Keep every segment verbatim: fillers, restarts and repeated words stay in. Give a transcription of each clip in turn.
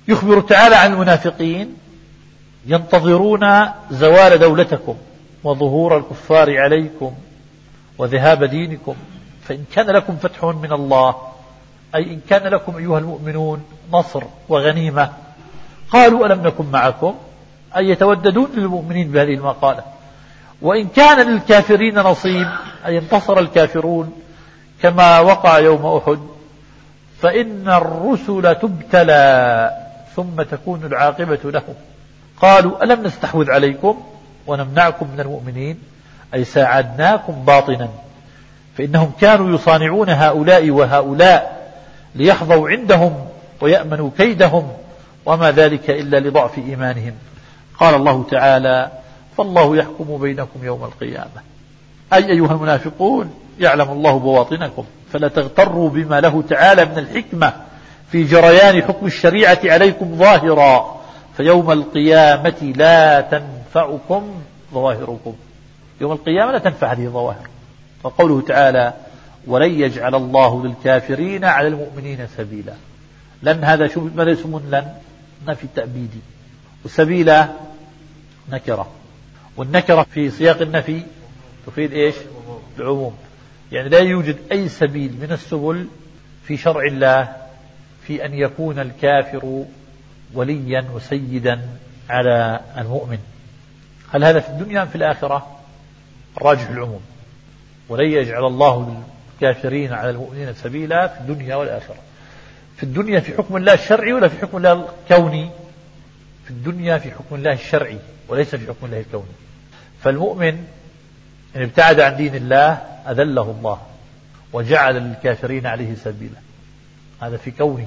يخبر تعالى عن المنافقين: ينتظرون زوال دولتكم وظهور الكفار عليكم وذهاب دينكم، فإن كان لكم فتح من الله، أي إن كان لكم أيها المؤمنون نصر وغنيمة، قالوا ألم نكن معكم، أي يتوددون للمؤمنين بهذه المقالة. وإن كان للكافرين نصيب، أي انتصر الكافرون كما وقع يوم أحد، فإن الرسل تبتلى ثم تكون العاقبة لهم. قالوا ألم نستحوذ عليكم ونمنعكم من المؤمنين، أي ساعدناكم باطنا، فإنهم كانوا يصانعون هؤلاء وهؤلاء ليحظوا عندهم ويأمنوا كيدهم، وما ذلك إلا لضعف إيمانهم. قال الله تعالى: فالله يحكم بينكم يوم القيامة، أي أيها المنافقون يعلم الله بواطنكم، فلا تغتروا بما له تعالى من الحكمة في جريان حكم الشريعة عليكم ظاهرا، فيوم القيامة لا تنفعكم ظواهركم. يوم القيامة لا تنفع هذه الظواهر. وقوله تعالى: ولن يجعل الله للكافرين على المؤمنين سبيلا. لن هذا شو ماذا يسمون لن؟ نفي تأبيدي، والسبيل نكرة، والنكرة في سياق النفي تفيد إيش؟ العموم. يعني لا يوجد أي سبيل من السبل في شرع الله في أن يكون الكافر وليا وسيدا على المؤمن. هل هذا في الدنيا أم في الآخرة؟ الراجح العموم. ولن يجعل الله للكافرين على المؤمنين سبيلا في الدنيا والآخرة. في الدنيا في حكم الله الشرعي ولا في حكم الله الكوني؟ في الدنيا في حكم الله الشرعي وليس في حكم الله الكوني. فالمؤمن إن ابتعد عن دين الله أذله الله وجعل للكافرين عليه سبيلا، هذا في كونه،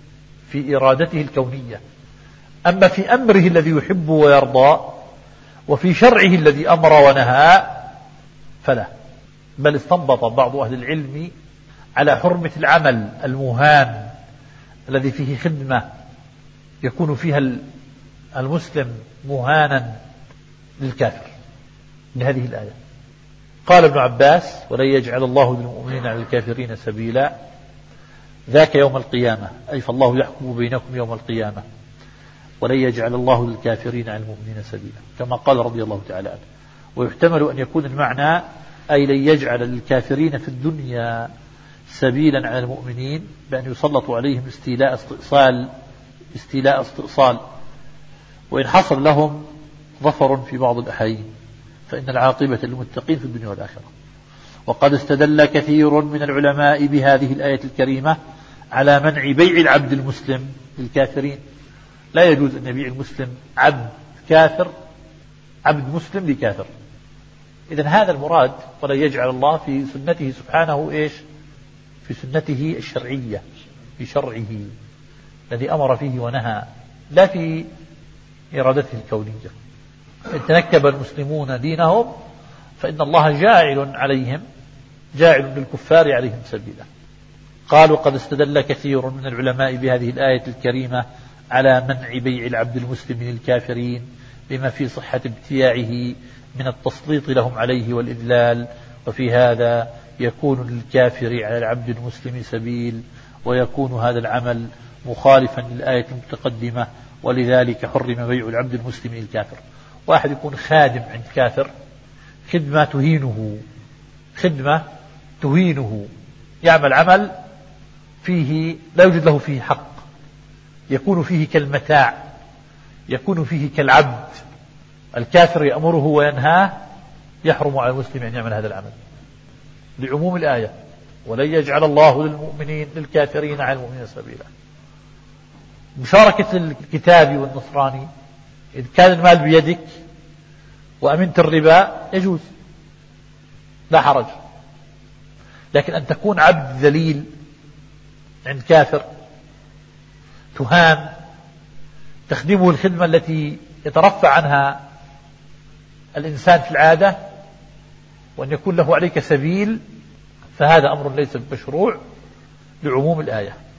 في إرادته الكونية. أما في أمره الذي يحب ويرضى وفي شرعه الذي أمر ونهى فلا. بل استنبط بعض أهل العلم على حرمة العمل المهان الذي فيه خدمة يكون فيها المسلم مهانا للكافر لهذه الآية. قال ابن عباس: ولن يجعل الله للمؤمنين على الكافرين سبيلا، ذاك يوم القيامة، أي فالله يحكم بينكم يوم القيامة، ولن يجعل الله للكافرين على المؤمنين سبيلا، كما قال رضي الله تعالى عنه. ويحتمل أن يكون المعنى أي لن يجعل للكافرين في الدنيا سبيلا على المؤمنين بأن يسلطوا عليهم استيلاء استئصال استيلاء استئصال وإن حصل لهم ظفر في بعض الأحيان فإن العاقبة للمتقين في الدنيا والآخرة. وقد استدل كثير من العلماء بهذه الآية الكريمة على منع بيع العبد المسلم للكافرين. لا يجوز أن يبيع المسلم عبد كافر عبد مسلم لكافر. إذن هذا المراد، ولا يجعل الله في سنته سبحانه إيش؟ في سنته الشرعية، في شرعه الذي أمر فيه ونهى، لا في إرادته الكونية. إن تنكب المسلمون دينهم فإن الله جاعل عليهم جاعل للكفار عليهم سبيلا. قالوا: قد استدل كثير من العلماء بهذه الآية الكريمة على منع بيع العبد المسلم للكافرين بما في صحة ابتياعه من التسليط لهم عليه والإذلال، وفي هذا يكون للكافر على العبد المسلم سبيل، ويكون هذا العمل مخالفا للآية المتقدمة، ولذلك حرم بيع العبد المسلم للكافر. واحد يكون خادم عند كافر، خدمة تهينه خدمة تهينه يعمل عمل فيه لا يوجد له فيه حق، يكون فيه كالمتاع، يكون فيه كالعبد. الكافر يأمره وينهاه، يحرم على المسلم أن يعمل هذا العمل لعموم الآية: ولن يجعل الله للمؤمنين للكافرين على المؤمنين سبيلا. مشاركة الكتاب والنصراني، إذ كان المال بيدك وأمنت الربا يجوز، لا حرج. لكن أن تكون عبد ذليل عند كافر تهان، تخدمه الخدمة التي يترفع عنها الإنسان في العادة، وأن يكون له عليك سبيل، فهذا أمر ليس بمشروع لعموم الآية.